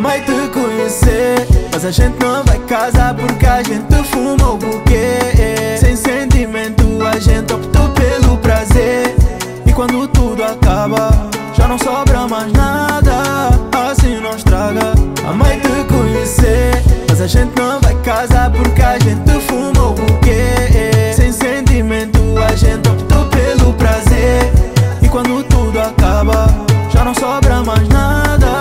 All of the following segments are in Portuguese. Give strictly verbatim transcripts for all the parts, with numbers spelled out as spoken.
Amei te conhecer, mas a gente não vai casar porque a gente fuma o buquê. Sem sentimento a gente optou pelo prazer. E quando tudo acaba, já não sobra mais nada, assim não estraga. Amei te conhecer, mas a gente não vai casar porque a gente fuma o buquê. Sem sentimento a gente optou pelo prazer. E quando tudo acaba, já não sobra mais nada.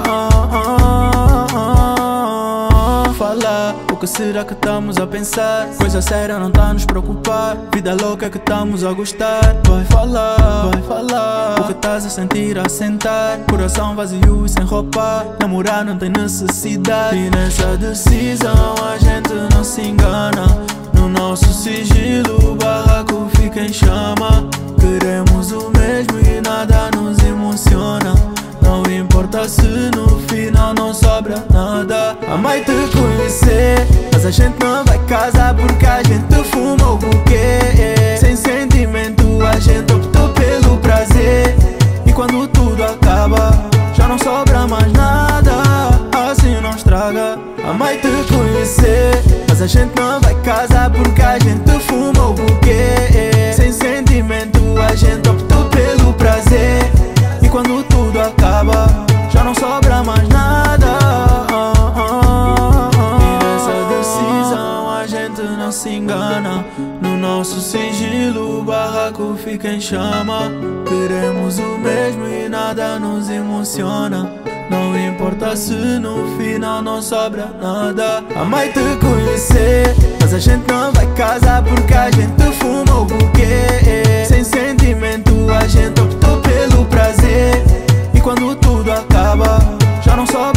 Fala, o que será que estamos a pensar? Coisa séria não tá a nos preocupar. Vida louca que estamos a gostar. Vai falar, vai falar o que estás a sentir a sentar. Coração vazio e sem roupa. Namorar não tem necessidade. E nessa decisão a gente não se engana. No nosso sigilo o barraco fica em chama. Queremos o mesmo e nada nos emociona. Não importa se no final não sobra nada. Amei te conhecer, mas a gente não vai casar porque a gente fuma o buquê. Sem sentimento a gente optou pelo prazer. E quando tudo acaba, já não sobra mais nada, assim não estraga. Amei te conhecer, mas a gente não vai casar porque a gente fuma o buquê. Sem sentimento a gente optou pelo prazer. E quando tudo acaba, já não sobra mais nada. E nessa decisão a gente não se engana. No nosso sigilo o barraco fica em chama. Queremos o mesmo e nada nos emociona. Não importa se no final não sobra nada. Amei te conhecer, mas a gente não vai casar porque a gente fuma o buquê. Sem sentimento a gente optou pelo prazer. E quando tudo acaba, já não sobra